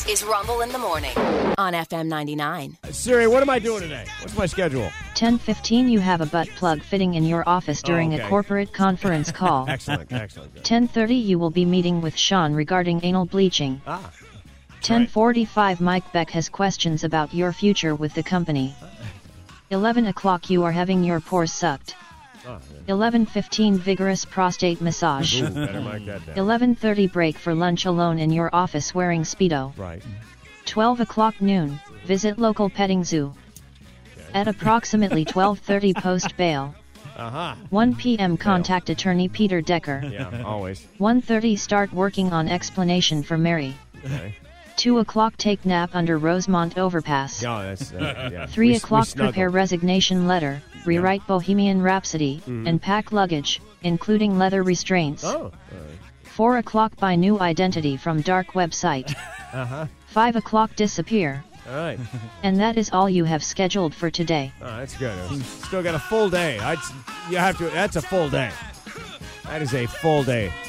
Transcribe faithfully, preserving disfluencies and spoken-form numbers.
This is Rumble in the Morning on F M ninety-nine. Uh, Siri, what am I doing today? What's my schedule? ten fifteen You have a butt plug fitting in your office during oh, okay. a corporate conference call. Excellent, excellent. Good. ten thirty You will be meeting with Sean regarding anal bleaching. Ah. ten forty-five Mike Beck has questions about your future with the company. eleven o'clock You are having your pores sucked. Oh, eleven fifteen Vigorous prostate massage. Ooh, better mark that down. eleven thirty Break for lunch alone in your office wearing Speedo. Right. twelve o'clock noon, visit local petting zoo. Okay. At approximately twelve thirty post bail. Uh-huh. one p.m. contact attorney Peter Decker. Yeah, always. one thirty Start working on explanation for Mary. Okay. two o'clock Take nap under Rosemont Overpass. No, that's, uh, yeah. three We- o'clock we snuggle. Prepare resignation letter, rewrite Bohemian Rhapsody, Mhm. and pack luggage, including leather restraints. Oh. All right. four o'clock Buy new identity from dark website. Uh-huh. five o'clock Disappear. All right. And that is all you have scheduled for today. Oh, that's good. Still got a full day. I'd, you have to. That's a full day. That is a full day.